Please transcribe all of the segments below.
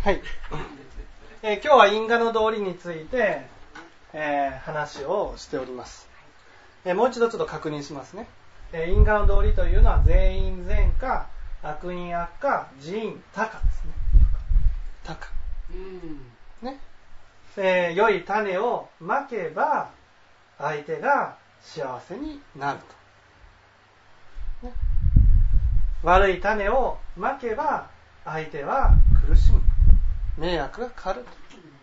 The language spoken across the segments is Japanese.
はい、今日は因果の道理について、話をしております。もう一度ちょっと確認しますね。因果の道理というのは善因善果、悪因悪果、自因他果ですね。他果。ね。良い種をまけば相手が幸せになると。ね、悪い種をまけば相手は苦しむ。迷惑がかかると。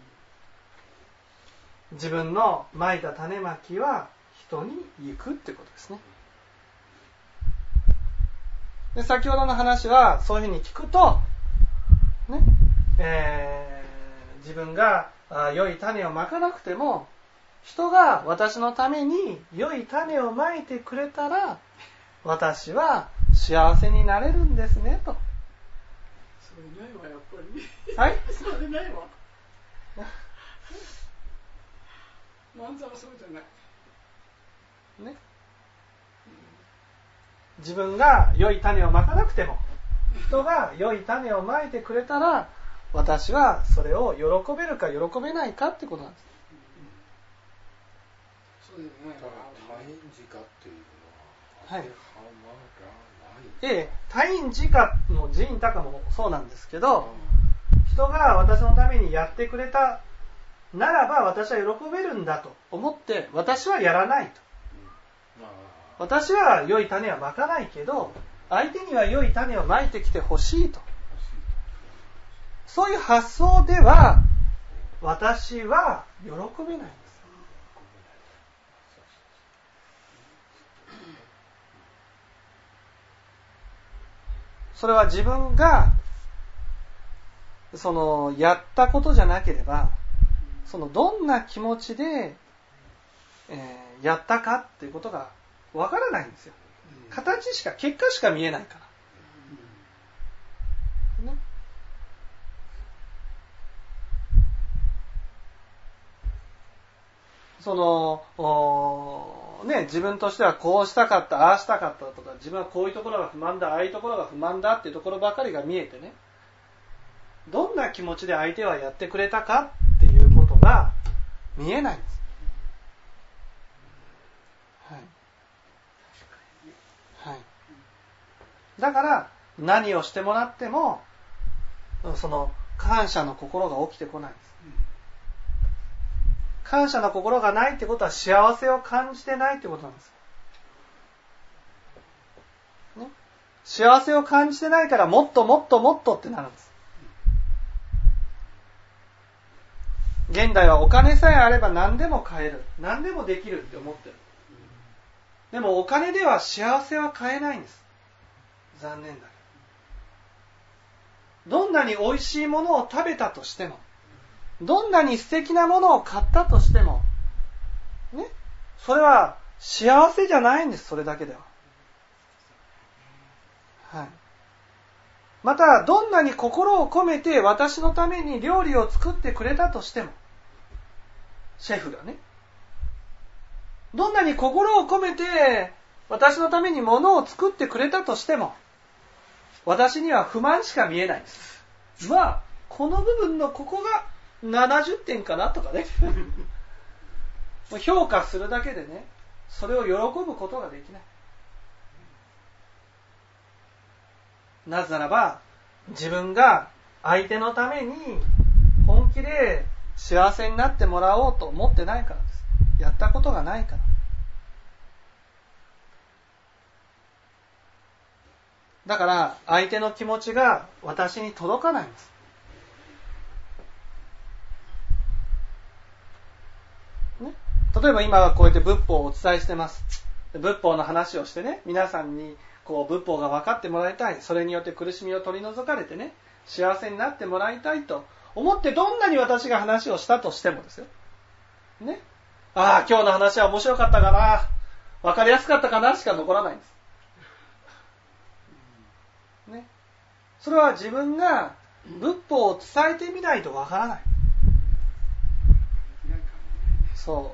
自分のまいた種まきは人に行くってことですね。で、先ほどの話はそういうふうに聞くと、ね、自分が良い種をまかなくても人が私のために良い種をまいてくれたら私は幸せになれるんですねと。 それないわやっぱり。 はい。 それないわ。まんざらそうじゃない。 ね。自分が良い種をまかなくても人が良い種をまいてくれたら私はそれを喜べるか喜べないかってことなんです。 そうですね。 他因自果っていうのは、 はい。他因自果の自因他果もそうなんですけど、人が私のためにやってくれたならば私は喜べるんだと思って私はやらないと。私は良い種はまかないけど相手には良い種をまいてきてほしいと。そういう発想では私は喜べないんです。それは自分がやったことじゃなければどんな気持ちで、やったかっていうことがわからないんですよ。形しか結果しか見えないから、ね、自分としてはこうしたかったああしたかったとか自分はこういうところが不満だああいうところが不満だっていうところばかりが見えてね、どんな気持ちで相手はやってくれたかっていうことが見えないんです。はい。だから何をしてもらっても感謝の心が起きてこないんです。感謝の心がないってことは幸せを感じてないってことなんです。ね、幸せを感じてないからもっともっともっとってなるんです。現代はお金さえあれば何でも買える、何でもできるって思ってる。でもお金では幸せは買えないんです。残念だけど。どんなに美味しいものを食べたとしても、どんなに素敵なものを買ったとしても、ね、それは幸せじゃないんです。それだけでは。はい。またどんなに心を込めて私のために料理を作ってくれたとしても、シェフがね、どんなに心を込めて私のために物を作ってくれたとしても私には不満しか見えないです。まあこの部分のここが70点かなとかね評価するだけでねそれを喜ぶことができない。なぜならば自分が相手のために本気で幸せになってもらおうと思ってないからです。やったことがないから。だから相手の気持ちが私に届かないんです。ね、例えば今はこうやって仏法をお伝えしてます。仏法の話をしてね、皆さんに仏法が分かってもらいたい、それによって苦しみを取り除かれてね、幸せになってもらいたいと思ってどんなに私が話をしたとしてもですよ。ね、ああ今日の話は面白かったかな、分かりやすかったかなしか残らないんです。ね、それは自分が仏法を伝えてみないと分からない。そう。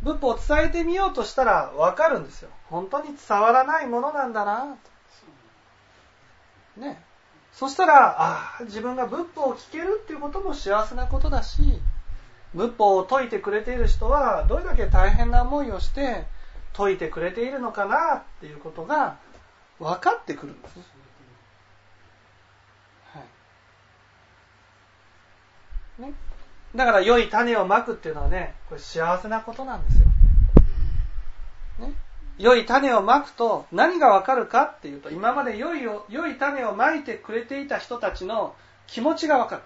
仏法を伝えてみようとしたら分かるんですよ。本当に伝わらないものなんだなと。ね。 そしたら、自分が仏法を聞けるっていうことも幸せなことだし、仏法を説いてくれている人はどれだけ大変な思いをして説いてくれているのかなっていうことが分かってくるんですね。はい。ね。だから良い種をまくっていうのはね、これ幸せなことなんですよ。ね。良い種をまくと何が分かるかっていうと、今まで良い種をまいてくれていた人たちの気持ちが分かる。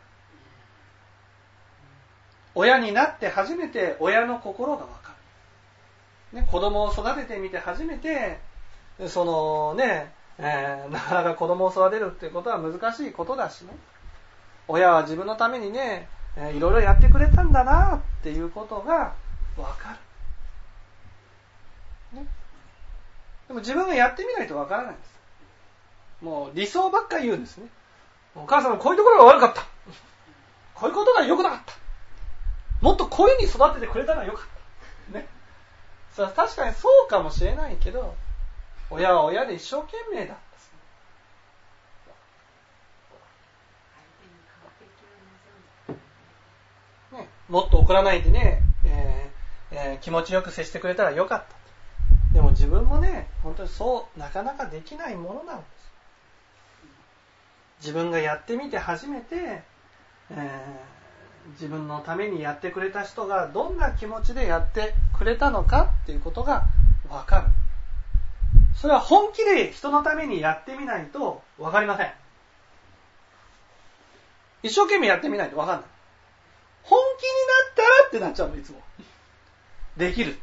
親になって初めて親の心が分かる。ね、子供を育ててみて初めて、なかなか子供を育てるっていうことは難しいことだしね。親は自分のためにね、いろいろやってくれたんだなっていうことが分かる。ね、でも自分がやってみないと分からないんです。もう理想ばっかり言うんですね。お母さんのこういうところが悪かった。こういうことが良くなかった。もっとこういう風に育ててくれたらよかった。ね。それは確かにそうかもしれないけど、親は親で一生懸命だった。ね、もっと怒らないでね、気持ちよく接してくれたらよかった。でも自分もね、本当にそうなかなかできないものなんです。自分がやってみて初めて、自分のためにやってくれた人がどんな気持ちでやってくれたのかっていうことが分かる。それは本気で人のためにやってみないと分かりません。一生懸命やってみないと分かんない。本気になったらってなっちゃうの、いつも。できる。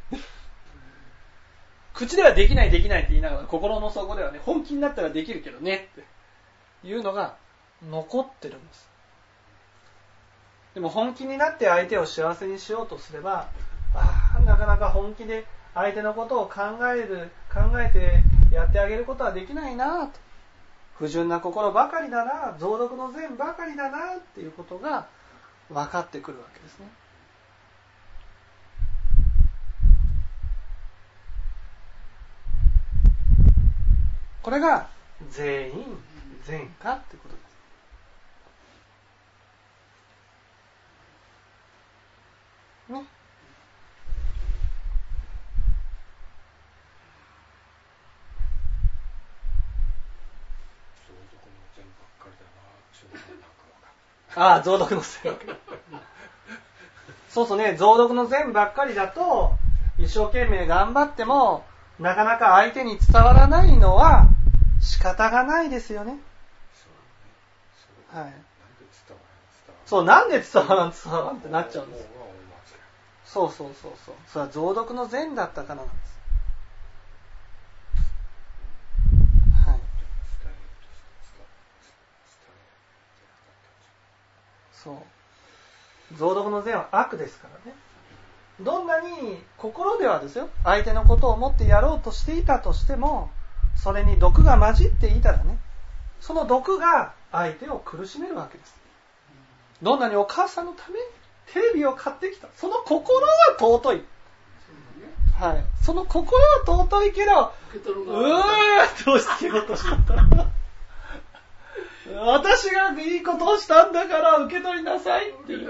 口ではできないって言いながら、心の底ではね、本気になったらできるけどねっていうのが残ってるんです。でも本気になって相手を幸せにしようとすれば、なかなか本気で相手のことを考えてやってあげることはできないなと。不純な心ばかりだな、臓毒の善ばかりだなっていうことが分かってくるわけですね。これが全員善果ってことです。ね。増毒の善ばっかりだな。そうそうね、増毒の善ばっかりだと一生懸命頑張ってもなかなか相手に伝わらないのは仕方がないですよね。はい。そう、なんで伝わらんってなっちゃうんです。そう。それは増毒の善だったからなんです。はい。そう。増毒の善は悪ですからね。どんなに心ではですよ、相手のことを思ってやろうとしていたとしても、それに毒が混じっていたらね、その毒が相手を苦しめるわけです。どんなにお母さんのためにテレビを買ってきた、その心は尊い。はい。その心は尊いけど、どうしてようとした私がいいことをしたんだから受け取りなさいっていう。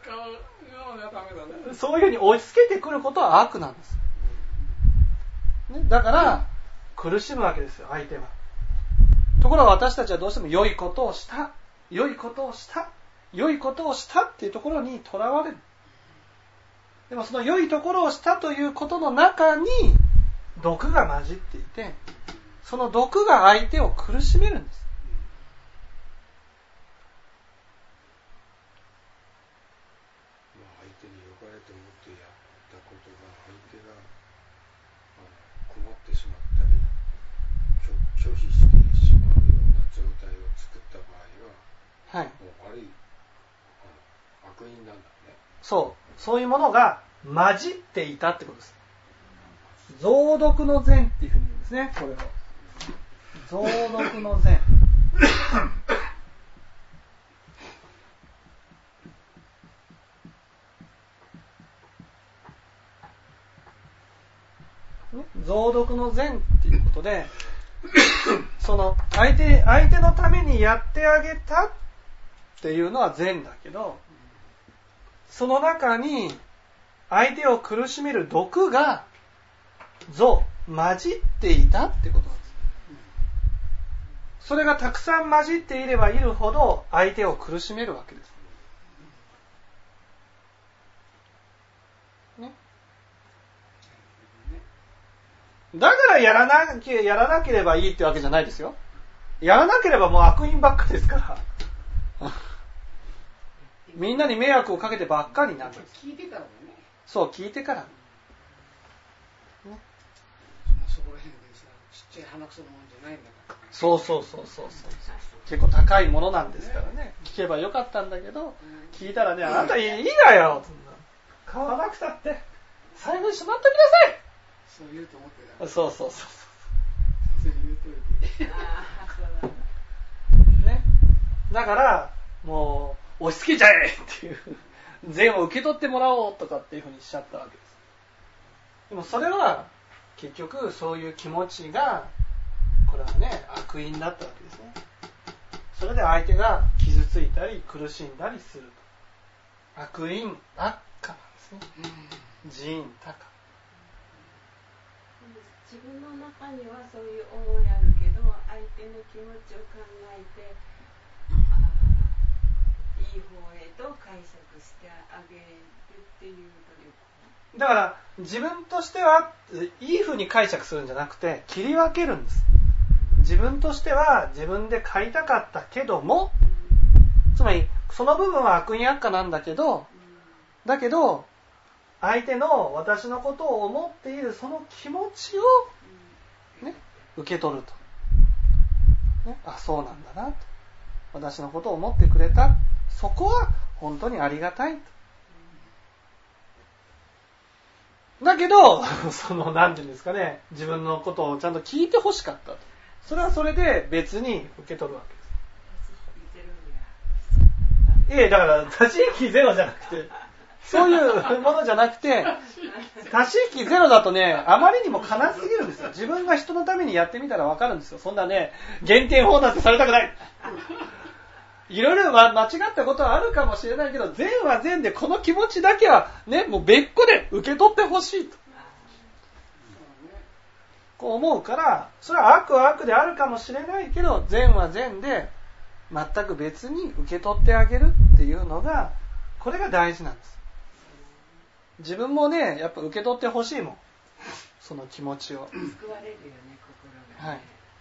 そういうふうに押し付けてくることは悪なんです。ね、だから苦しむわけですよ、相手は。ところが私たちはどうしても良いことをしたっていうところにとらわれる。でもその良いところをしたということの中に毒が混じっていて、その毒が相手を苦しめるんです。 相手に良かれと思ってやったことが相手が困ってしまったり拒否してしまうような状態を作った場合は、もう悪い悪因なんだね。 そういうものが混じっていたってことです。増毒の善っていうふうに言うんですね、これを。増毒の善。増毒の善っていうことで、 その相手のためにやってあげたっていうのは善だけど、その中に相手を苦しめる毒が混じっていたってことなんです。それがたくさん混じっていればいるほど相手を苦しめるわけです。ね、だからやらなければいいってわけじゃないですよ。やらなければもう悪因ばっかですからみんなに迷惑をかけてばっかりになるんです。 聞いてからだね。 そう、聞いてから、ね、 そこら辺でさ、ちっちゃい鼻くそのもんじゃないんだから。 そう結構高いものなんですからね。聞けばよかったんだけど、聞いたらね、あなたいいわよ、買わなくたって財布にしまっときなさい。 そう言うと思ってた。 そうそう言うといて。 ね。だからもう押し付けちゃえっていう善を受け取ってもらおうとかっていうふうにしちゃったわけです。でもそれは結局そういう気持ちがこれはね悪因だったわけですね。それで相手が傷ついたり苦しんだりすると。悪因悪化なんですね。人多化。 自分の中にはそういう思いあるけど、相手の気持ちを考えていい方へと解釈してあげるっていう努力。 だから自分としてはいい風に解釈するんじゃなくて切り分けるんです。自分としては自分で買いたかったけども、つまりその部分は悪因悪化なんだけど、だけど相手の私のことを思っているその気持ちを、ね、受け取ると、ね、あ、そうなんだなと、私のことを思ってくれた、そこは本当にありがたいと。だけどなんていうんですかね、自分のことをちゃんと聞いてほしかったと。それはそれで別に受け取るわけです。だから足し引きゼロじゃなくて、そういうものじゃなくて、足し引きゼロだとね、あまりにも悲しすぎるんですよ。自分が人のためにやってみたらわかるんですよ。そんなね、減点法なんてされたくない。いろいろ間違ったことはあるかもしれないけど、善は善でこの気持ちだけはね、もう別個で受け取ってほしいと。こう思うから、それは悪は悪であるかもしれないけど、善は善で全く別に受け取ってあげるっていうのが、これが大事なんです。自分もね、やっぱ受け取ってほしいもん。その気持ちを。 救われるよね、心が、ね。はい。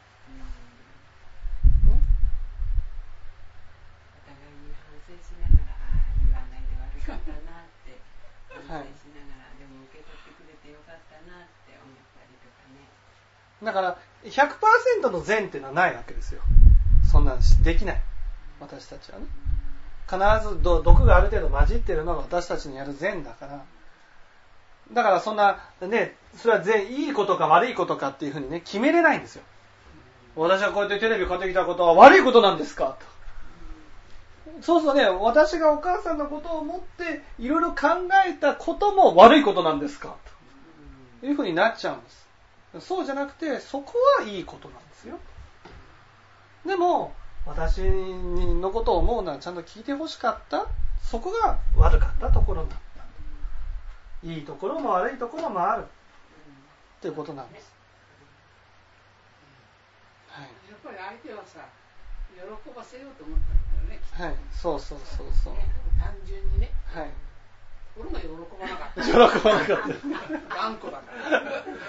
お互いに反省しながら、言わないで悪かったなって反省しながら、でも受け取ってくれてよかったなって思ったりとかね。 だから 100% の善っていうのはないわけですよ。そんなできない。私たちはね。必ず毒がある程度混じっているのが私たちにやる善だから。だからそんなね、それはいいことか悪いことかっていうふうにね、決めれないんですよ。私はこうやってテレビ買ってきたことは悪いことなんですかと。そうするとね、私がお母さんのことを思っていろいろ考えたことも悪いことなんですかというふうになっちゃうんです。そうじゃなくて、そこはいいことなんですよ。でも私のことを思うのはちゃんと聞いてほしかった。そこが悪かったところなんだ。いいところも悪いところもあるということなんです。 はい、やっぱり相手はさ、喜ばせようと思ったんだよね。 はい、そう。 単純にね。 はい。 俺が喜ばなかった。 喜ばなかった。 頑固だから。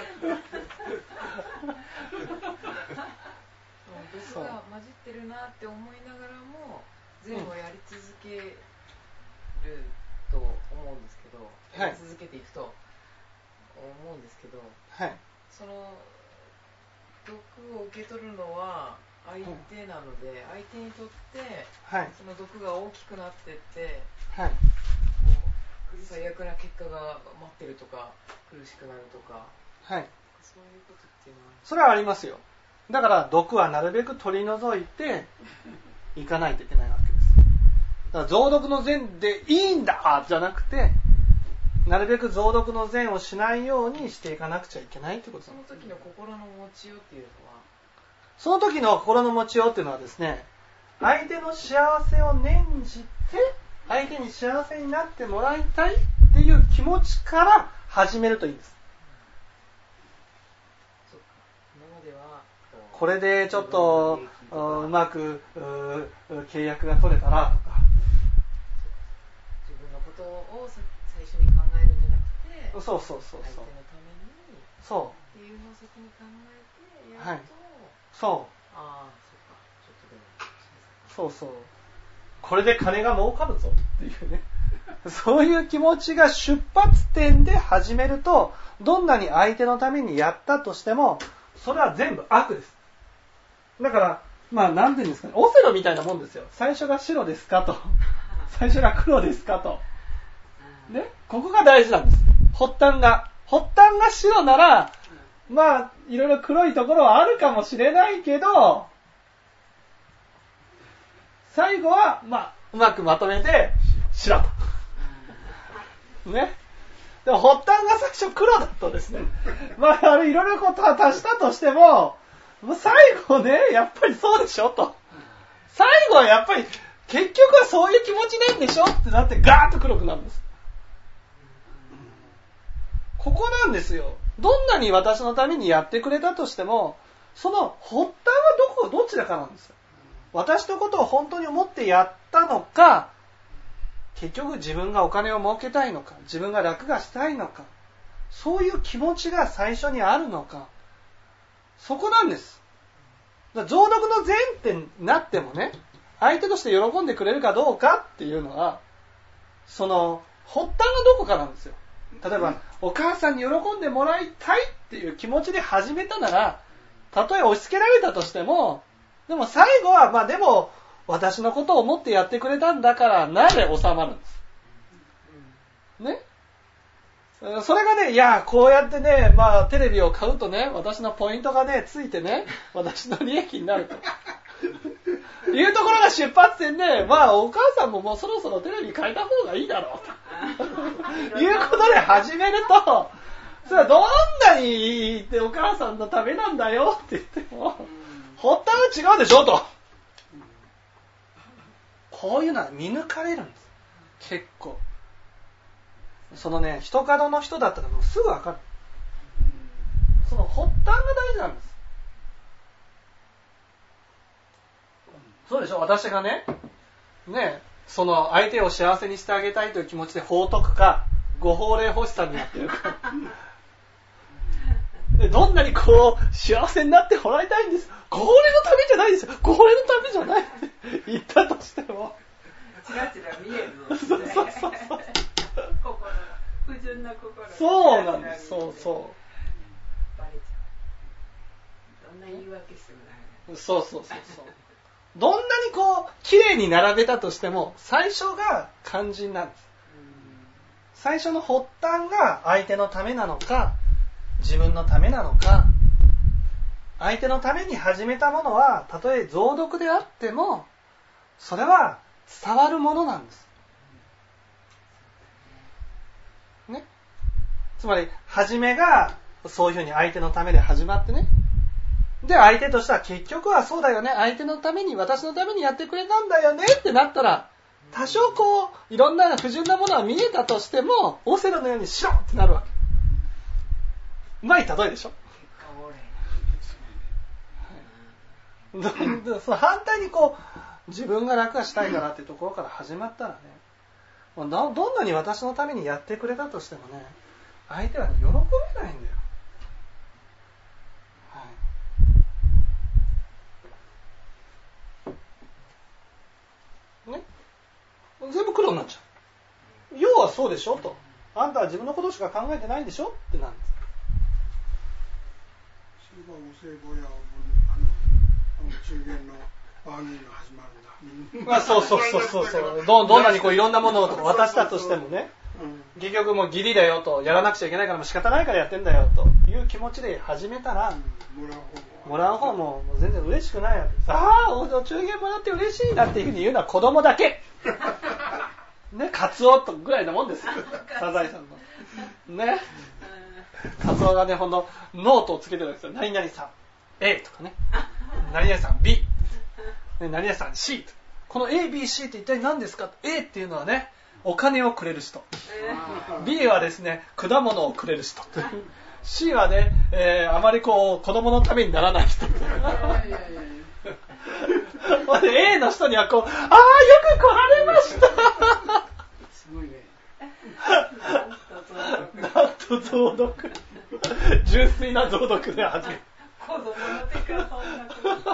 毒が混じってるなって思いながらも善をやり続けると思うんですけど、やり続けていくと思うんですけど、 はい、 その毒を受け取るのは相手なので、相手にとって、その毒が大きくなっていって、こう最悪な結果が待ってるとか苦しくなるとか、そういうことっていうのはそれはありますよ。だから毒はなるべく取り除いていかないといけないわけです。だから増毒の善でいいんだじゃなくて、なるべく増毒の善をしないようにしていかなくちゃいけないってことです。 その時の心の持ちようっていうのはその時の心の持ちようっていうのはですね、相手の幸せを念じて相手に幸せになってもらいたいっていう気持ちから始めるといいんです。これでちょっとうまく契約が取れたらとか、 自分のことを最初に考えるんじゃなくて、 そう相手のためにそうっていうのを先に考えてやると、 そうああそっかちょっとでそもうこれで金が儲かるぞっていうねそういう気持ちが出発点で始めると、どんなに相手のためにやったとしてもそれは全部悪です。だからなんていうんですかね、オセロみたいなもんですよ。最初が白ですかと最初が黒ですかとね、ここが大事なんです。発端が白ならいろいろ黒いところはあるかもしれないけど、最後はうまくまとめて白とね。でも発端が最初黒だとですね、いろいろことは足したとしても、最後ね、やっぱりそうでしょと。最後はやっぱり結局はそういう気持ちなんでしょってなってガーッと黒くなるんです。ここなんですよ。どんなに私のためにやってくれたとしても、その発端はどちらかなんですよ。私のことを本当に思ってやったのか、結局自分がお金を儲けたいのか、自分が楽がしたいのか、そういう気持ちが最初にあるのか、そこなんです。だから増読の前提になってもね、相手として喜んでくれるかどうかっていうのは、その発端がどこかなんですよ。例えばお母さんに喜んでもらいたいっていう気持ちで始めたなら、たとえ押し付けられたとしても、でも最後はでも私のことを思ってやってくれたんだからなで収まるんですね。それがね、いやこうやってね、テレビを買うとね、私のポイントがねついてね、私の利益になるというところが出発点で、お母さんももうそろそろテレビ変えた方がいいだろうということで始めると、それはどんなにいいってお母さんのためなんだよって言っても、発端は違うでしょと。こういうのは見抜かれるんです。結構。そのね、人角の人だったらもうすぐわかる。その発端が大事なんです。そうでしょ。私がね、その相手を幸せにしてあげたいという気持ちで法徳か、ご法令欲しさになってるか。でどんなに幸せになってもらいたいんです。ご法令のためじゃないですよ。ご法令のためじゃないって言ったとしても。 チラチラ見えるの。 そう。 不純な心。 そうなんです。そう。 バレちゃう。どんな言い訳してもない。 そう。どんなに綺麗に並べたとしても、最初が肝心なんです。最初の発端が相手のためなのか、自分のためなのか、相手のために始めたものは、たとえ増読であっても、それは伝わるものなんです。ね。つまり、初めがそういうふうに相手のためで始まってね。で、相手としては結局はそうだよね、相手のために、私のためにやってくれたんだよねってなったら、多少いろんな不純なものは見えたとしても、オセロのようにシロッってなるわけ。うまい例えでしょ。その反対に自分が楽がしたいからっていうところから始まったらね、どんなに私のためにやってくれたとしてもね、相手は、喜べないんだよ。ね、全部黒になっちゃう。要はそうでしょと。あんたは自分のことしか考えてないんでしょってなんです。 それがお歳暮や中元のバーゲンが始まるんだ。 そう。どんなにいろんなものを渡したとしてもね、結局もう義理だよと、やらなくちゃいけないからもう仕方ないからやってんだよという気持ちで始めたら、もらう方も全然嬉しくないわけです。お中元もらって嬉しいなっていうふうに言うのは子供だけ。ね、カツオとぐらいのもんですよ。サザエさんの。ね。カツオがね、ノートをつけてるんですよ。何々さん、A とかね。 何々さん B、何々さん C、この A、B、C って一体何ですか。 A っていうのはね、お金をくれる人、B はですね、果物をくれる人、C はね、あまりこう子供のためにならない人。A の人にはこう、ああよく来られました。 すごいね。 なんと増読。純粋な増読で始める。 子供の手からそんな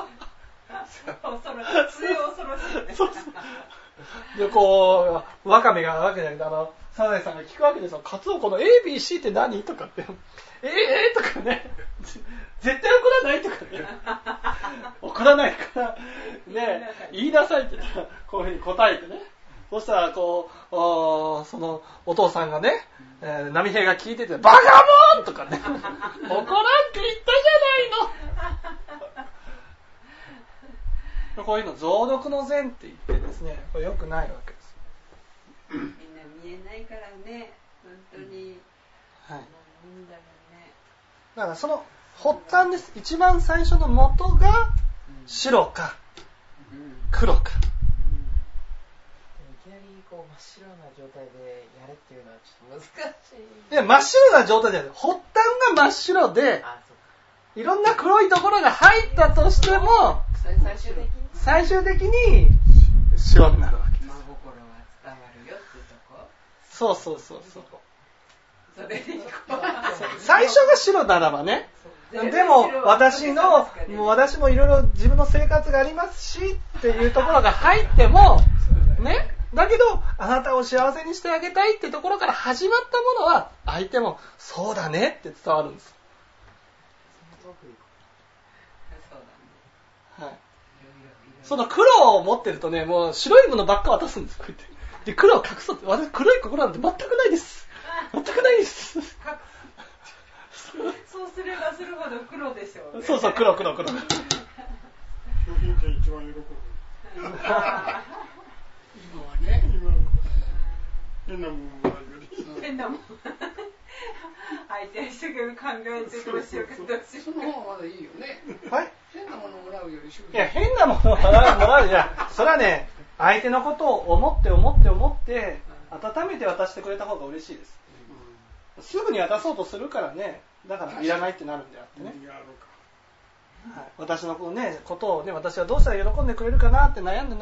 こと末恐ろしいね。 そうでこうワカメがわけじゃなくてサザエさんが聞くわけですよ。カツオこの ABC って何とかってとかね、絶対怒らないとかね、怒らないからね言いなさいって言ったらこういうふうに答えてね、そしたらこうそのお父さんがね、波平が聞いててバカモンとかね、怒らんって言ったじゃないの。こういうの増読の善って言ってですね、これ良くないわけです。 みんな見えないからね、本当に、 はい、 なんだろうね。 だからその発端です。一番最初の元が白か黒か。 いきなりこう真っ白な状態でやれっていうのはちょっと難しい。 いや真っ白な状態じゃない。発端が真っ白で、いろんな黒いところが入ったとしても、最終的に白になるわけです。 真心は伝わるよってとこ。 そう。 それに最初が白ならばね。でも私もいろいろ自分の生活がありますしっていうところが入ってもね。だけどあなたを幸せにしてあげたいってところから始まったものは相手もそうだねって伝わるんです。はい。その黒を持ってるとね、もう白いものばっか渡すんです。こうやってで黒を隠そうって、私黒い心なんて全くないです。全くないです。 そうすればするほど黒でしょう、ね。 そう黒。 商品券一番喜ぶ。 今はね。 変なもんもらうより。 変なもん。相手一生懸命考えてどうしようかどうしようか。 その方がまだいいよね。 はい。 変なものをもらうよりいや変なものをもらういやそれはね、相手のことを思って温めて渡してくれた方が嬉しいです。すぐに渡そうとするからね、だからいらないってなるんであってね。はい、私のことをね、私はどうしたら喜んでくれるかなって悩んで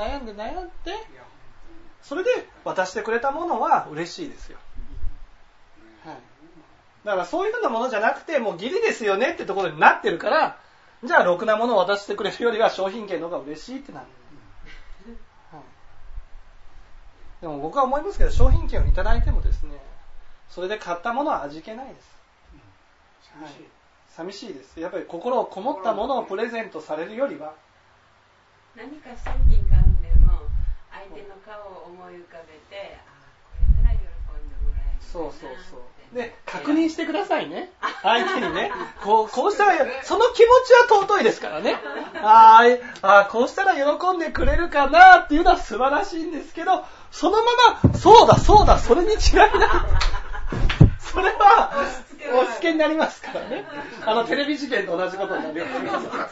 それで渡してくれたものは嬉しいですよ。はい、だからそういうふうなものじゃなくてもう義理ですよねってところになってるから、じゃあろくなものを渡してくれるよりは商品券の方が嬉しいってなる。はい、でも僕は思いますけど、商品券をいただいてもですね、それで買ったものは味気ないです。はい、寂しいです。やっぱり心をこもったものをプレゼントされるよりは、 何か商品買うんでも相手の顔を思い浮かべて、これなら喜んでもらえるかな。 そうで確認してくださいね、相手にね。こうしたらその気持ちは尊いですからね。こうしたら喜んでくれるかなっていうのは素晴らしいんですけど、そのままそうだそれに違いない。それは押し付けになりますからね。テレビ事件と同じことになるよ。 初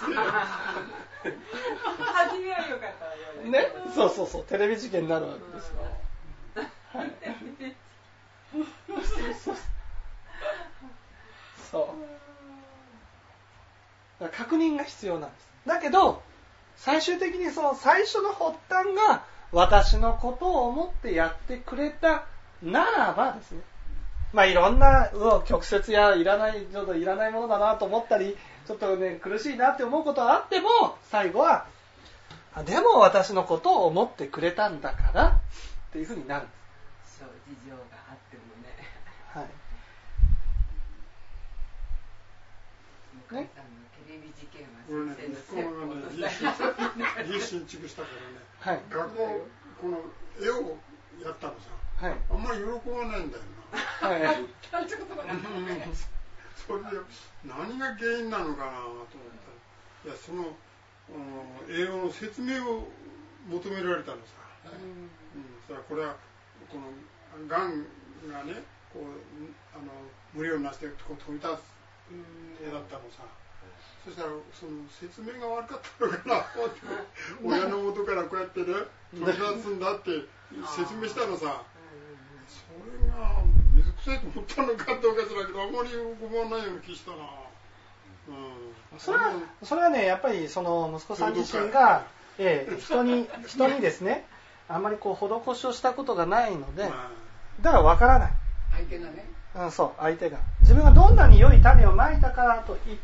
めは良かったわよね。そうテレビ事件になるわけですよ。はい。そう確認が必要なんです。だけど最終的にその最初の発端が私のことを思ってやってくれたならばですね、いろんな曲折やいらないものだなと思ったり、ちょっとね苦しいなって思うことはあっても、最後はでも私のことを思ってくれたんだからっていうふうになるんです。 そう、事情があってもね。 はい。 向井さんのテレビ事件は先生の家新築したからね、学校この絵をやったのさ、あんまり喜ばないんだよな。それで何が原因なのかなと思ったら、その栄養の説明を求められたのさ。それはこれはこのがんがね、無理をなしてこう飛び立つ絵だったのさ。 そしたらその説明が悪かったのかな親の元からこうやってね飛び出すんだって説明したのさ、それが水臭いと思ったのかどうかしらけど、あんまり思わないような気したな。 それはね、やっぱりその息子さん自身が、人にですね、あんまりこう施しをしたことがないので、だからわからない。 相手がね。 そう、相手が。自分がどんなに良い種をまいたからといって、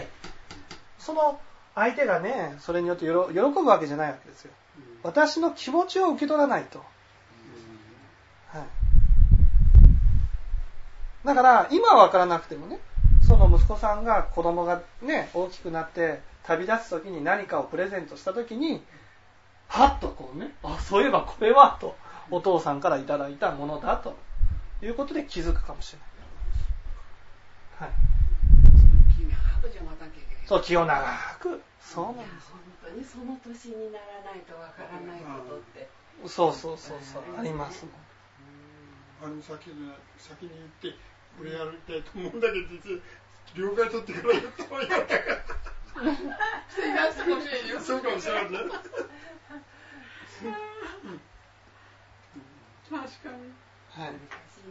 その相手がね、それによって喜ぶわけじゃないわけですよ。私の気持ちを受け取らないと。はい。だから今はわからなくてもね、その息子さんが子供がね大きくなって旅立つ時に何かをプレゼントした時にはっとこうね、そういえばこれはとお父さんからいただいたものだということで気づくかもしれない。はい。 気が長くじゃまたけ。 そう、気を長く。そうなんです。 本当にその年にならないとわからないことって。 そうありますもん。 先に言ってこれやりたいと思うんだけど、実は了解取ってから言ったわよ。そうかもしれないね。 確かに。 はい。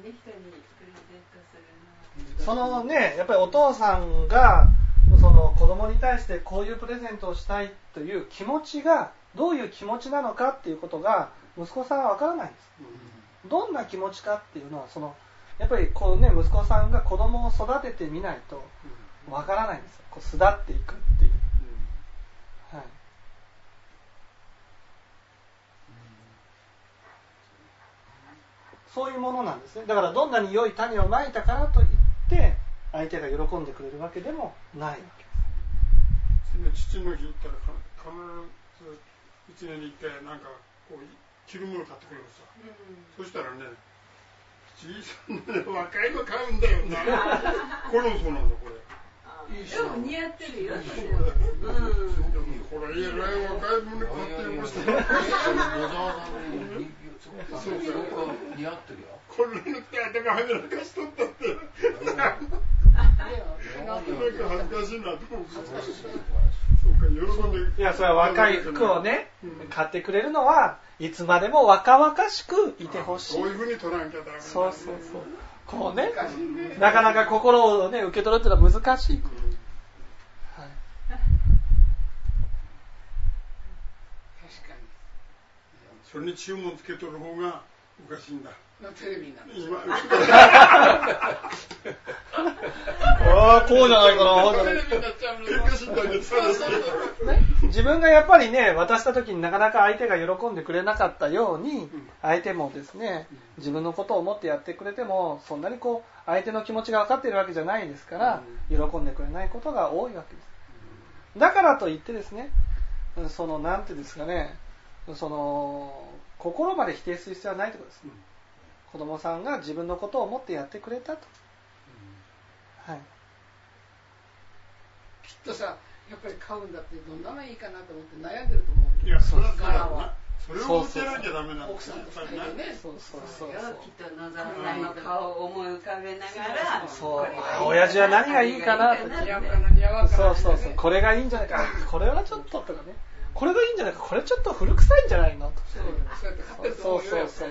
そのね、やっぱりお父さんがその子供に対してこういうプレゼントをしたいという気持ちがどういう気持ちなのかっていうことが息子さんは分からないんです。どんな気持ちかっていうのはやっぱりこうね、息子さんが子供を育ててみないと分からないんですよ。こう巣立っていくっていう。はい。そういうものなんですね。だからどんなに良い種をまいたからといって相手が喜んでくれるわけでもないわけです。父の日行ったら必ず1年に1回なんかこう着るもの買ってくるのさ。そしたらね、じいさんね、若いの買うんだよな。これもそうなんだ、これ。 でも似合ってるよ。 これ、えらい若いもの買ってよこして。そう似合ってるよ。これ塗って頭はめらかしとったって。なんか恥ずかしいなと思う。そうか、喜んで。 いや、それは若い服をね、買ってくれるのはいつまでも若々しくいてほしい。 そういうふうに取らんきゃダメ。 そう。こうね、なかなか心をね受け取るっていうのは難しい。はい。 確かに。 それに注文つけとる方がおかしいんだ。 テレビなんですよ。 こうじゃないかな。 テレビになっちゃうの。自分がやっぱりね、渡した時になかなか相手が喜んでくれなかったように、相手もですね、自分のことを思ってやってくれても、そんなにこう相手の気持ちが分かっているわけじゃないですから、喜んでくれないことが多いわけです。だからといってですね、なんていうんですかね、心まで否定する必要はないということです。子供さんが自分のことを思ってやってくれたと。はい。 きっとさ、やっぱり買うんだってどんなのいいかなと思って悩んでると思う。 いや、それはそれを教えなきゃダメなんだ。 奥さんとかね。 そう。きっと野沢さんの顔を思い浮かべながら、 親父は何がいいかなと。そう。これがいいんじゃないか。これはちょっととかね。これがいいんじゃないか。これちょっと古臭いんじゃないのと。そう。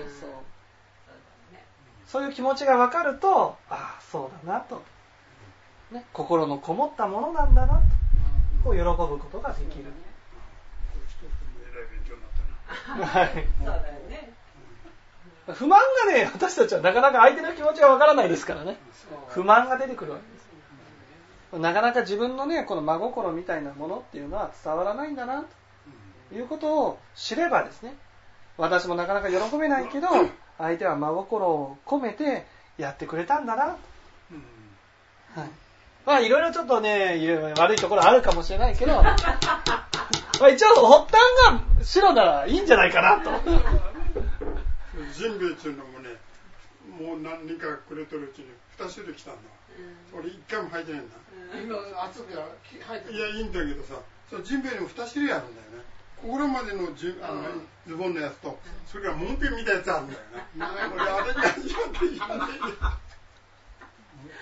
そういう気持ちが分かると、そうだなと、ね、心のこもったものなんだなと、こう喜ぶことができる。 はい。そうだよね。 不満がね、私たちはなかなか相手の気持ちが分からないですからね。不満が出てくるわけです。なかなか自分のね、この真心みたいなものっていうのは伝わらないんだなということを知ればですね、私もなかなか喜べないけど、相手は真心を込めてやってくれたんだなと。はい。いろいろちょっとね、悪いところあるかもしれないけど、一応発端が白ならいいんじゃないかなと。 ジンベエっていうのもね、もう何人かくれとるうちに2種類来たんだ。俺1回も履いてないんだ。 今暑く履いてる。 いや、いいんだけどさ、ジンベエにも2種類あるんだよね。心までのズボンのやつと、それからモンペンみたいなやつあるんだよね。俺あれが嫌でいいんだよ。 こ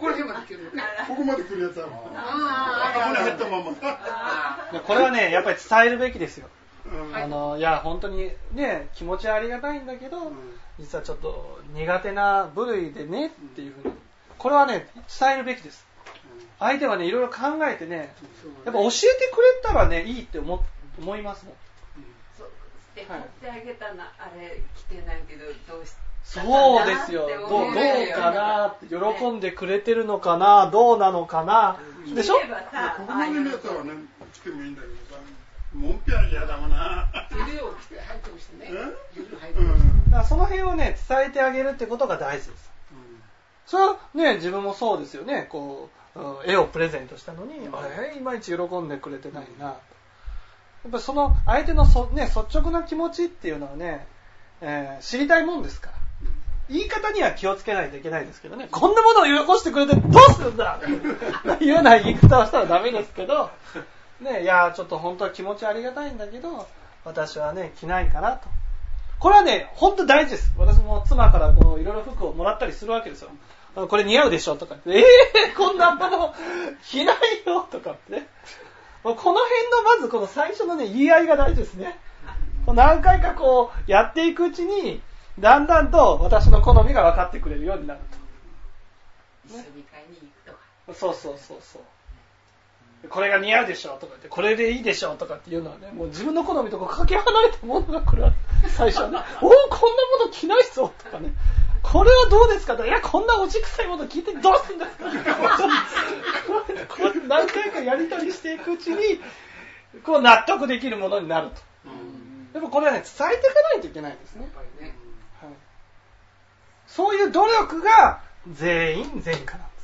こら辺まで来るのか。 ここまで来るやつはもう頭に入ったまま。 これはね、やっぱり伝えるべきですよ。いや本当にね、気持ちはありがたいんだけど、実はちょっと苦手な部類でねっていうふうに、これはね伝えるべきです。相手はねいろいろ考えてね、やっぱ教えてくれたらねいいって思いますもん。 そうで買ってあげたな、あれ着てないけどどうして。 そうですよ。どうかなって、喜んでくれてるのかな、どうなのかな、でしょ。 ここまでのやつはね来てもいいんだけどさ、もんぴは嫌だもんな。 昼を着て入ってほしいね。昼入ってほしい。 だからその辺をね伝えてあげるってことが大事です。それはね自分もそうですよね。こう絵をプレゼントしたのに、いまいち喜んでくれてないな。やっぱりその相手の率直な気持ちっていうのはね、知りたいもんですから。言い方には気をつけないといけないですけどね、こんなものを喜してくれてどうするんだいうような言い方をしたらダメですけど、ね、いやちょっと本当は気持ちありがたいんだけど私はね着ないかなと。これはね本当大事です。私も妻からいろいろ服をもらったりするわけですよ。これ似合うでしょとかって、こんなもの着ないよとかってね、この辺のまずこの最初のね言い合いが大事ですね。何回かこうやっていくうちにだんだんと私の好みが分かってくれるようになると。 一緒に買いに行くとか。 そう。これが似合うでしょとか言って、これでいいでしょとかっていうのはね、もう自分の好みとかけ離れたものがこれは最初はね、こんなもの着ないぞとかね、これはどうですかとか、いやこんなおじくさいもの聞いてどうするんですかこう何回かやり取りしていくうちにこう納得できるものになると。でもこれはね伝えていかないといけないんですね。はい、そういう努力が全員善果なんです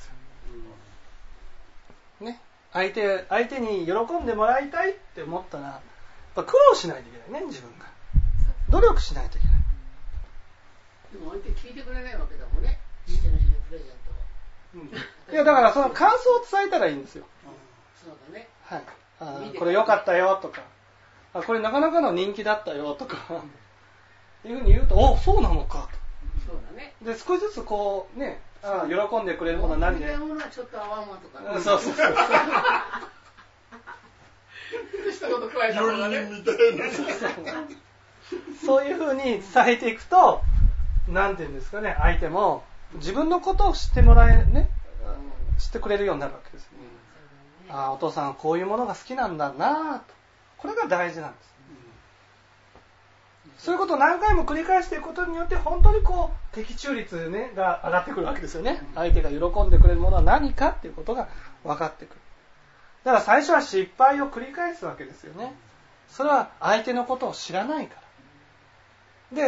よ。ね、相手に喜んでもらいたいって思ったらやっぱ苦労しないといけないね。自分が努力しないといけない。 でも相手聞いてくれないわけだもんね。父の日のプレゼントは。 いやだからその感想を伝えたらいいんですよ。 そうだね。 はい。これ良かったよとか、これなかなかの人気だったよとかいうふうに言うと、おそうなのかと。 そうだね。 で少しずつこうね、喜んでくれるものは何で。 似たものはちょっと合わんわとか。 そう。 一言加えた方がね。 そういうふうに伝えていくと、なんていうんですかね、相手も自分のことを知ってもらえね、知ってくれるようになるわけです。お父さんはこういうものが好きなんだなと。これが大事なんです。そういうことを何回も繰り返していくことによって本当にこう的中率、ね、が上がってくるわけですよね。相手が喜んでくれるものは何かっていうことが分かってくる。だから最初は失敗を繰り返すわけですよね。それは相手のことを知らないから。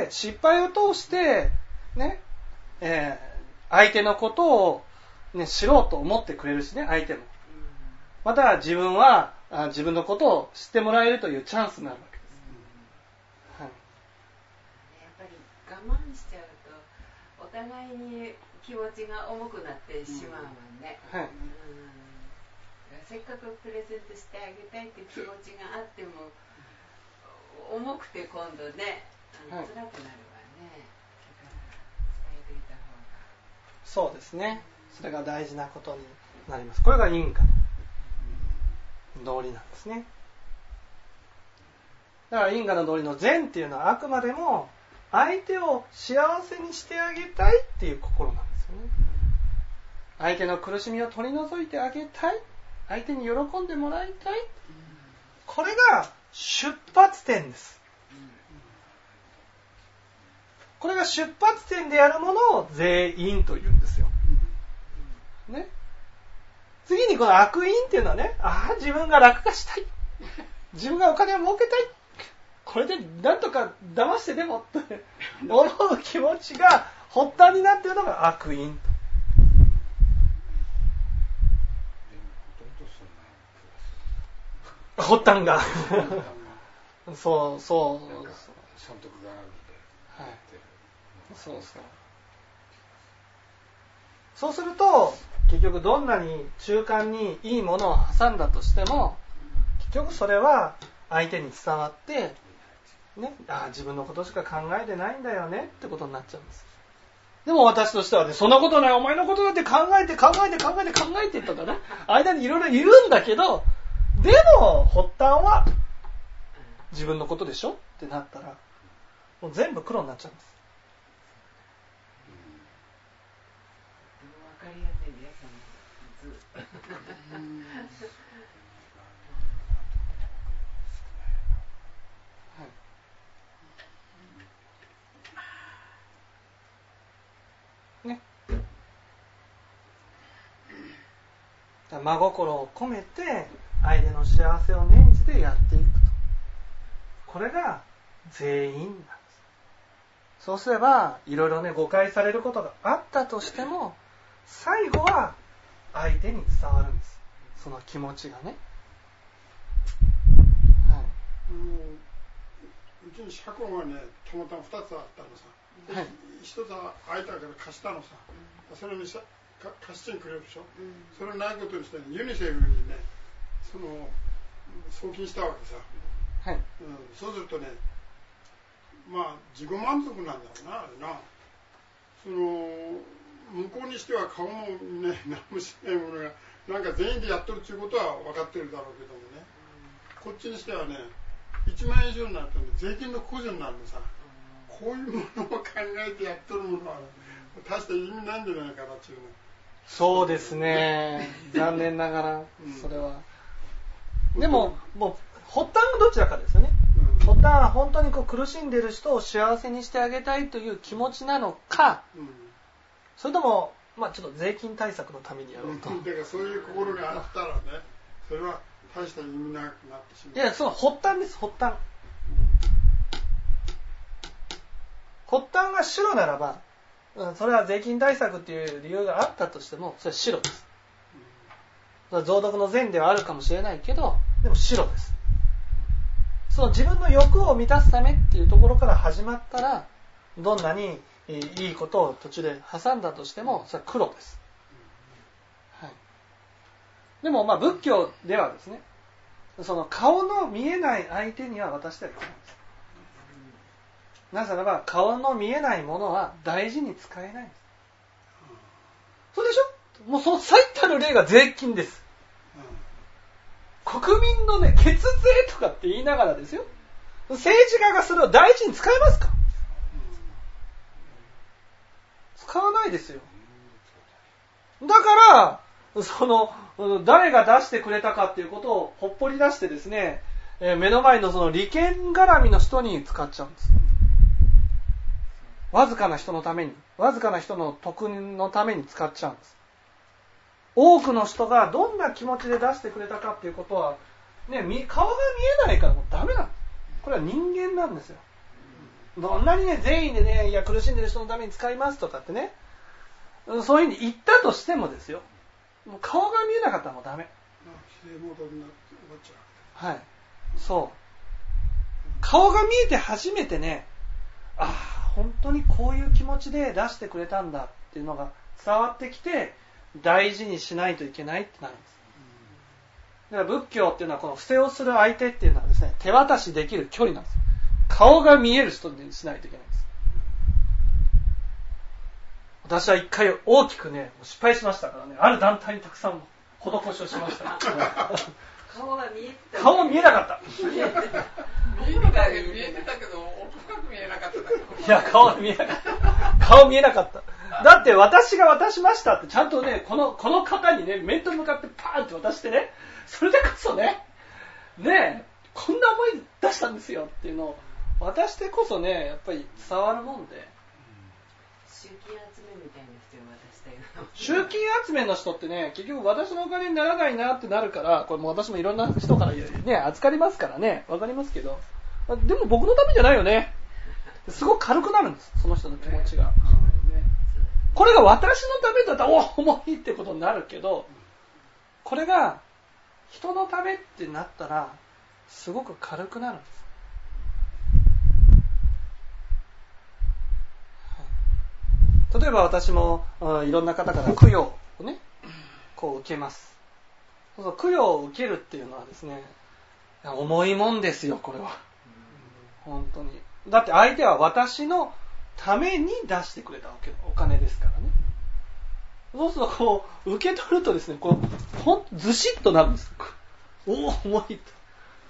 で失敗を通してね、相手のことを、ね、知ろうと思ってくれるしね、相手も。また自分は自分のことを知ってもらえるというチャンスになるわけです。はい、 やっぱり我慢しちゃうとお互いに気持ちが重くなってしまうもんね。はい、せっかくプレゼントしてあげたいって気持ちがあっても重くて今度ね辛くなるわね。だから伝えていた方が。 そうですね。それが大事なことになります。これが因果の道理なんですね。だから因果の道理の善っていうのはあくまでも相手を幸せにしてあげたいっていう心なんですよね。相手の苦しみを取り除いてあげたい、相手に喜んでもらいたい、これが出発点です。これが出発点であるものを善因というんですよ。ね。次にこの悪因っていうのはね、自分が楽がしたい、自分がお金を儲けたい、これでなんとか騙してでもって思う気持ちが発端になっているのが悪因と。発端がそう損得があるので、はい、そうすると結局どんなに中間にいいものを挟んだとしても結局それは相手に伝わってね、自分のことしか考えてないんだよねってことになっちゃうんです。 でも私としてはね、そんなことない、お前のことだって考えてとかね、間にいろいろいるんだけど、でも発端は自分のことでしょってなったら、もう全部黒になっちゃうんです。 わかりやすいね、 ね。真心を込めて相手の幸せを念じてやっていくと。これが全員なんです。そうすればいろいろね誤解されることがあったとしても、最後は相手に伝わるんです。その気持ちがね。 はい、うちに車庫がね、たまたま2つあったのさ。はい、1つは相手から貸したのさ。それに貸してくれるでしょ。それをないことにして、ユニセフにね、送金したわけさ。はい、そうするとね、まあ自己満足なんだろうな、あれな。向こうにしては顔もね、何もしないものがなんか全員でやっとるっていうことは分かってるだろうけどもね、こっちにしてはね、1万円以上になるとね、税金の控除になるのさ。こういうものを考えてやっとるものは大した意味ないんじゃないかなっていうの。 そうですね、残念ながらそれは、でももう発端はどちらかですよね。発端は本当に苦しんでいる人を幸せにしてあげたいという気持ちなのか、それともちょっと税金対策のためにやろうと。 だからそういう心があったらね、それは大した意味なくなってしまう。 いや、その発端です、発端。発端が白ならば、それは税金対策っていう理由があったとしても、それは白です。増読の善ではあるかもしれないけど、でも白です。その自分の欲を満たすためっていうところから始まったら、どんなにいいことを途中で挟んだとしても、それは黒です。はい、でも仏教ではですね、その顔の見えない相手には渡してはいけないんです。なぜならば顔の見えないものは大事に使えないんです。そうでしょ。もうその最たる例が税金です。国民のね、血税とかって言いながらですよ、政治家がそれを大事に使えますか。使わないですよ。だから誰が出してくれたかっていうことをほっぽり出してですね、目の前のその利権絡みの人に使っちゃうんです。わずかな人のために、わずかな人の得のために使っちゃうんです。多くの人がどんな気持ちで出してくれたかっていうことは、ね、顔が見えないからもうダメなんです。これは人間なんですよ。どんなにね、善意でね、いや苦しんでる人のために使いますとかってね、そういうふうに言ったとしてもですよ、もう顔が見えなかったらもうダメ。はい、そう。顔が見えて初めてね、本当にこういう気持ちで出してくれたんだっていうのが伝わってきて、大事にしないといけないってなるんです。だから仏教っていうのはこの布施をする相手っていうのはですね、手渡しできる距離なんです。顔が見える人にしないといけないんです。私は一回大きくね、失敗しましたからね、ある団体にたくさん施しをしました。 顔が見えてた。 顔見えなかった。 見えてたけど奥深く見えなかっただけ。 いや、顔見えなかった。顔見えなかった。だって私が渡しましたってちゃんとね、この方にね、面と向かってパーンって渡してね、それでこそね、こんな思い出したんですよっていうのを渡してこそね、やっぱり伝わるもんで。 集金集めみたいな人に渡したよ。 集金集めの人ってね、結局私のお金にならないなってなるから、これもう私もいろんな人からね、預かりますからね、わかりますけど、でも僕のためじゃないよね。すごく軽くなるんです、その人の気持ちが。これが私のためだったら重いってことになるけど、これが人のためってなったらすごく軽くなるんです。例えば私もいろんな方から供養をね、こう受けます。供養を受けるっていうのはですね、重いもんですよ、これは。本当に。だって相手は私のために出してくれたお金ですからね。そうするとこう受け取るとですね、こうずしっとなるんです。おお、重いと。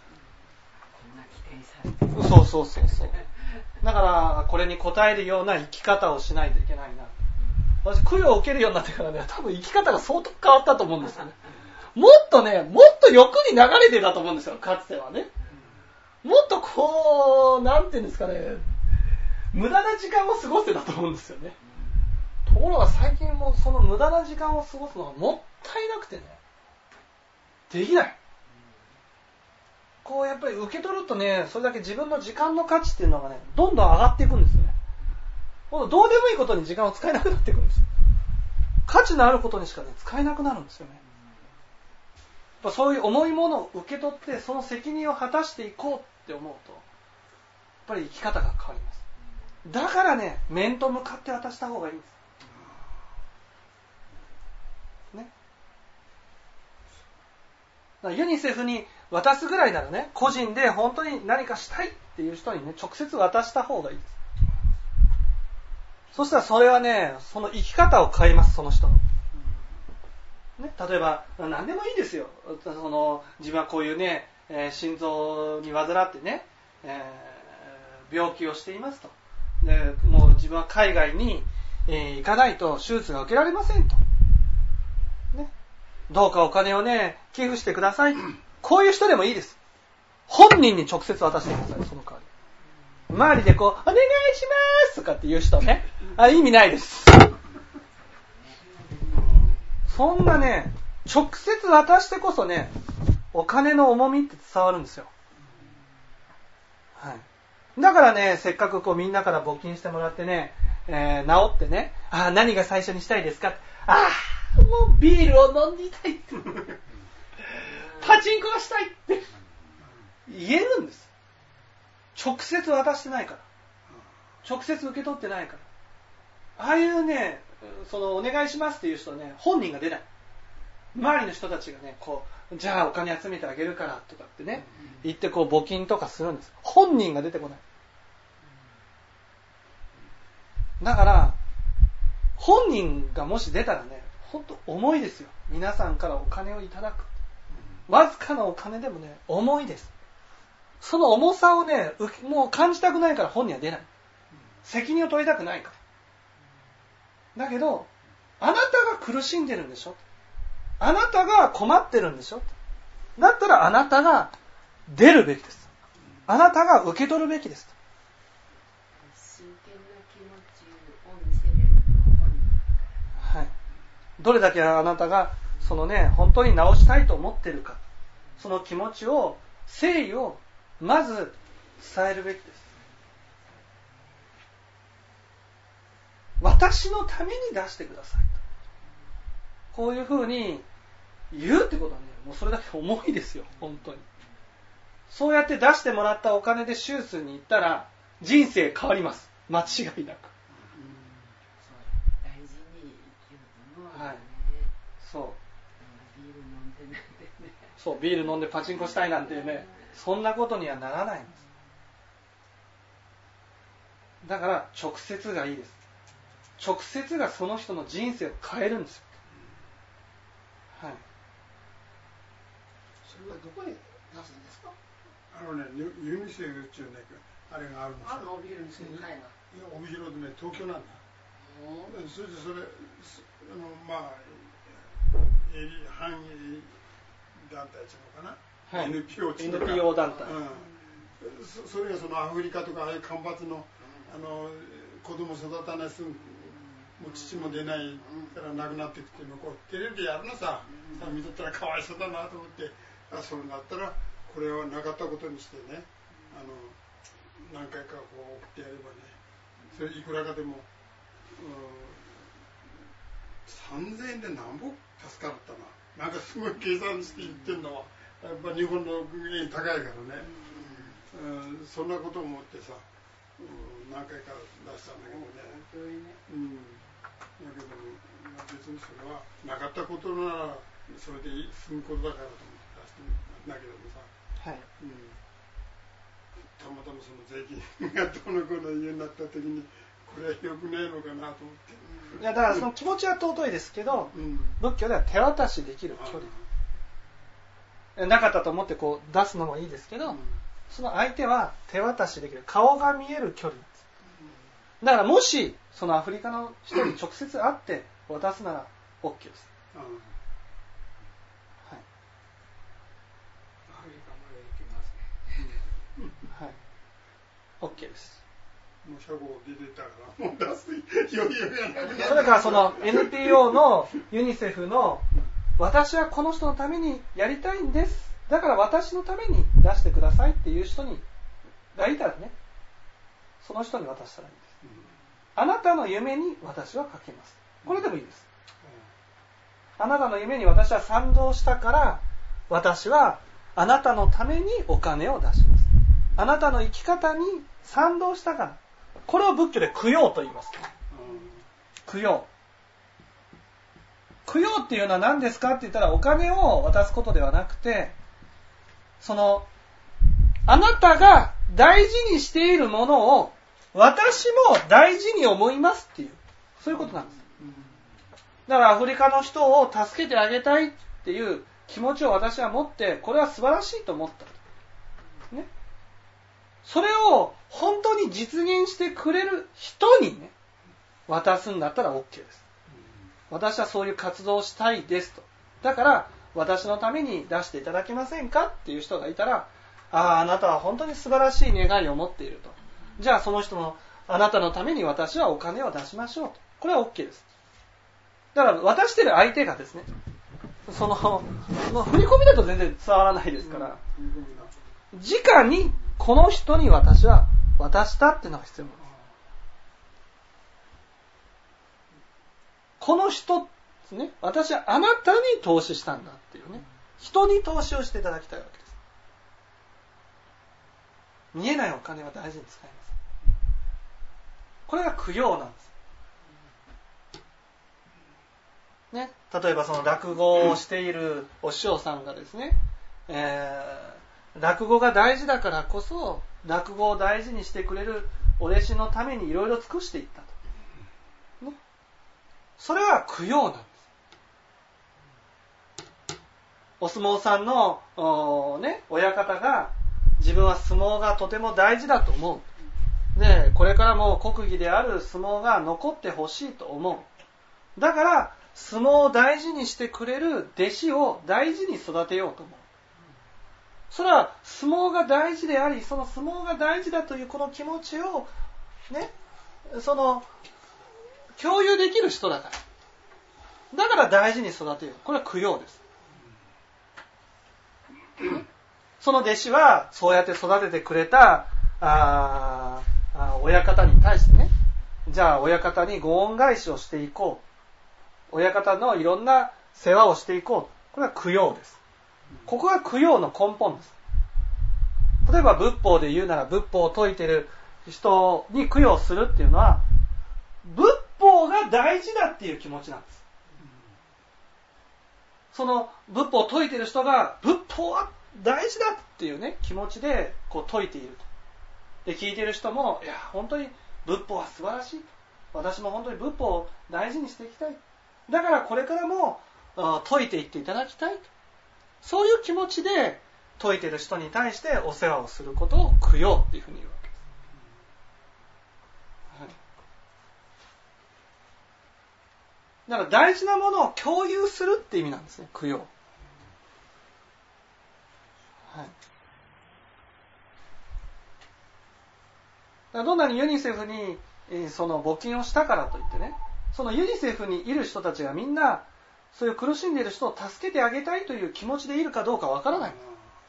そう。だからこれに応えるような生き方をしないといけないな。私供養を受けるようになってからね、多分生き方が相当変わったと思うんですよね。もっと欲に流れてたと思うんですよ、かつてはね。もっとこう、なんていうんですかね、無駄な時間を過ごしてたと思うんですよね。ところが最近もその無駄な時間を過ごすのがもったいなくてね、できない。こうやっぱり受け取るとね、それだけ自分の時間の価値っていうのがね、どんどん上がっていくんですよね。どうでもいいことに時間を使えなくなっていくんですよ。価値のあることにしかね、使えなくなるんですよね。やっぱそういう重いものを受け取ってその責任を果たしていこうって思うと、やっぱり生き方が変わります。だからね、面と向かって渡した方がいいんですね。だからユニセフに渡すぐらいならね、個人で本当に何かしたいっていう人にね、直接渡した方がいいです。そしたらそれはね、その生き方を変えます、その人の。ね、例えば何でもいいですよ。自分はこういうね、心臓に患ってね、病気をしていますと。でもう自分は海外に、行かないと手術が受けられませんと。ね、どうかお金をね、寄付してください。こういう人でもいいです。本人に直接渡してください、その代わり。周りでこう、お願いしますとかっていう人ね、意味ないです。そんなね、直接渡してこそね、お金の重みって伝わるんですよ。はい。だからね、せっかくこうみんなから募金してもらってね、治ってね、何が最初にしたいですかって、もうビールを飲んでいたいって、パチンコがしたいって言えるんです。直接渡してないから、直接受け取ってないから。ああいうね、お願いしますっていう人はね、本人が出ない。周りの人たちがね、こう、じゃあお金集めてあげるからとかってね、言ってこう募金とかするんです。本人が出てこない。だから本人がもし出たらね、本当重いですよ。皆さんからお金をいただく。わずかなお金でもね、重いです。その重さをね、もう感じたくないから本人は出ない。責任を取りたくないから。だけど、あなたが苦しんでるんでしょ。あなたが困ってるんでしょ。だったらあなたが出るべきです。あなたが受け取るべきです。 真剣な気持ちを見せれるのは本人。 はい。どれだけあなたが本当に直したいと思ってるか、その気持ちを、誠意をまず伝えるべきです。私のために出してくださいと。こういうふうに言うってことはね、もうそれだけ重いですよ、本当に。そうやって出してもらったお金で手術に行ったら人生変わります、間違いなく。 大事に生きるのはね、 そうビール飲んでなんてね、 そう、ビール飲んでパチンコしたいなんてね、そんなことにはならないんです。だから直接がいいです。直接がその人の人生を変えるんですよ。はい。 それはどこに出すんですか？ ユニセフっていうね、あれがあるんですよ。 帯広にそういう会が。 いや、帯広でね、東京なんだ。それで反映団体っていうのかな、 はい、 NPO 団体、 それがアフリカとかああいう干ばつの、子供育たないすぐもう父も出ないから亡くなってきてもこうテレビでやるのさ、見とったらかわいそうだなと思って、そうなったらこれはなかったことにしてね、何回かこう送ってやればね、それいくらかでも、3000円で何本助かったな。なんかすごい計算して言ってんのはやっぱ日本の円高いからね、そんなことを思ってさ、何回か出したんだけどね、だけど別にそれはなかったことならそれで済むことだからと思って出してんだけどもさ、 はい、 たまたまその税金がどの子の家になった時にこれは良くないのかなと思って。 いやだからその気持ちは尊いですけど、仏教では手渡しできる距離なかったと思ってこう出すのもいいですけど、その相手は手渡しできる、顔が見える距離です。だからもしそのアフリカの人に直接会って渡すなら OK です。 はい、アフリカまで行きますね。 はい、OK です。 もう車庫出てたからもう出す余裕がなくなる。 それからその NPO のユニセフの私はこの人のためにやりたいんです、だから私のために出してくださいっていう人がいたらね、その人に渡したらいいです。あなたの夢に私はかけます。これでもいいです。あなたの夢に私は賛同したから私はあなたのためにお金を出します。あなたの生き方に賛同したから、これを仏教で供養と言います。供養。供養っていうのは何ですかって言ったら、お金を渡すことではなくて、あなたが大事にしているものを私も大事に思いますっていう、そういうことなんです。だからアフリカの人を助けてあげたいっていう気持ちを私は持って、これは素晴らしいと思った。ね。それを本当に実現してくれる人にね、渡すんだったら OK です。私はそういう活動をしたいですと。だから私のために出していただけませんかっていう人がいたら、あなたは本当に素晴らしい願いを持っていると。じゃあその人のあなたのために私はお金を出しましょうと。これは OK です。だから渡してる相手がですね、振り込みだと全然伝わらないですから、直にこの人に私は渡したっていうのが必要なんです。この人ですね、私はあなたに投資したんだっていうね、人に投資をしていただきたいわけです。見えないお金は大事に使います。これが供養なんです。ね、例えばその落語をしているお師匠さんがですね、落語が大事だからこそ落語を大事にしてくれるお弟子のためにいろいろ尽くしていったと、ね、それは供養なんです。お相撲さんの親方が自分は相撲がとても大事だと思う。で、これからも国技である相撲が残ってほしいと思う。だから相撲を大事にしてくれる弟子を大事に育てようと思う。それは相撲が大事であり、その相撲が大事だというこの気持ちをね、共有できる人だから。だから大事に育てよう。これは供養です。その弟子はそうやって育ててくれた親方に対してね、じゃあ親方にご恩返しをしていこう。親方のいろんな世話をしていこう。これは供養です。ここが供養の根本です。例えば仏法で言うなら、仏法を説いている人に供養するっていうのは、仏法が大事だっていう気持ちなんです。その仏法を説いている人が仏法は大事だっていうね、気持ちでこう説いていると。で、聞いている人も、いや本当に仏法は素晴らしい。私も本当に仏法を大事にしていきたい。だからこれからも説いていっていただきたいと。そういう気持ちで説いている人に対してお世話をすることを供養っていうふうに言うわけです。はい、だから大事なものを共有するって意味なんですね、供養。はい、だからどんなにユニセフにその募金をしたからといってね、そのユニセフにいる人たちがみんなそういう苦しんでいる人を助けてあげたいという気持ちでいるかどうかわからない。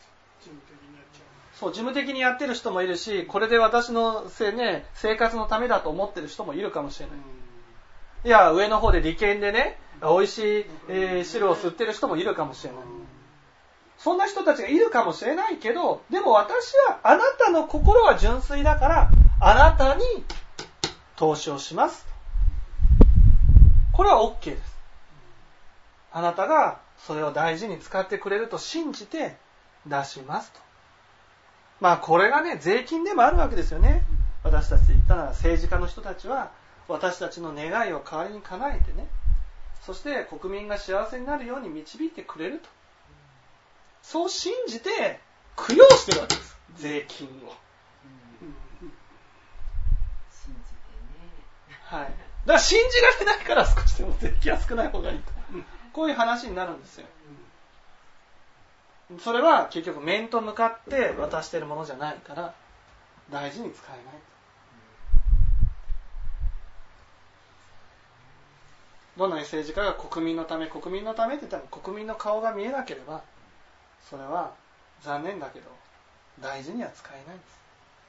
そう、事務的にやってる人もいるし、これで私の生活のためだと思ってる人もいるかもしれない。いや、上の方で利権でね、美味しい、汁を吸ってる人もいるかもしれない。そんな人たちがいるかもしれないけど、でも私はあなたの心は純粋だから、あなたに投資をします。これは OK です。あなたがそれを大事に使ってくれると信じて出しますと。まあこれがね、税金でもあるわけですよね。私たちただ政治家の人たちは私たちの願いを代わりに叶えてね、そして国民が幸せになるように導いてくれると、そう信じて供養してるわけです、税金を。 信じてね。 はい。だから信じられないから少しでも税金は少ない方がいいと、こういう話になるんですよ。それは結局面と向かって渡しているものじゃないから大事に使えない。どんなに政治家が国民のためって言ったら国民の顔が見えなければそれは残念だけど大事には使えないんです。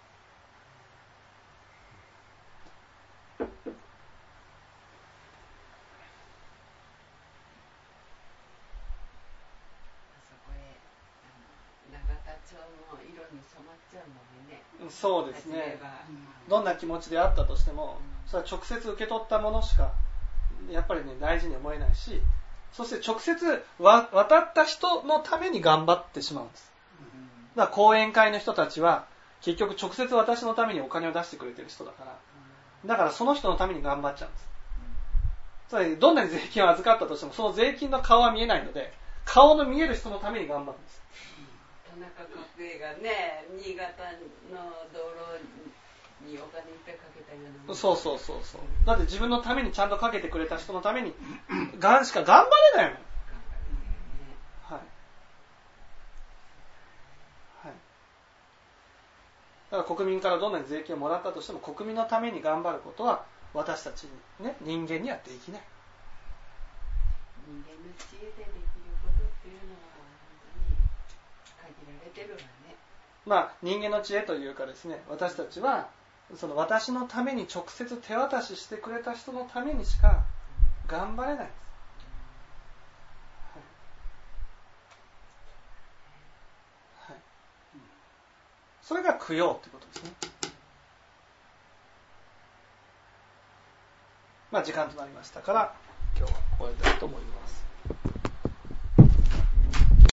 そうですね。どんな気持ちであったとしても、それは直接受け取ったものしかやっぱりね大事に思えないし、そして直接渡った人のために頑張ってしまうんです。だから講演会の人たちは結局直接私のためにお金を出してくれてる人だから、だからその人のために頑張っちゃうんです。つまりどんなに税金を預かったとしてもその税金の顔は見えないので、顔の見える人のために頑張るんです。 田中角栄がね、新潟の道路にお金いっぱいかけたような。 そう。だって自分のためにちゃんとかけてくれた人のためにしか頑張れないもん。はい。だから国民からどんなに税金をもらったとしても国民のために頑張ることは私たちにね、人間にはできない。 人間の知恵でできることっていうのは本当に限られてるわね。 まあ人間の知恵というかですね、私たちはその私のために直接手渡ししてくれた人のためにしか頑張れないんです。はい。それが供養ということですね。まあ時間となりましたから今日は終わりたいと思います。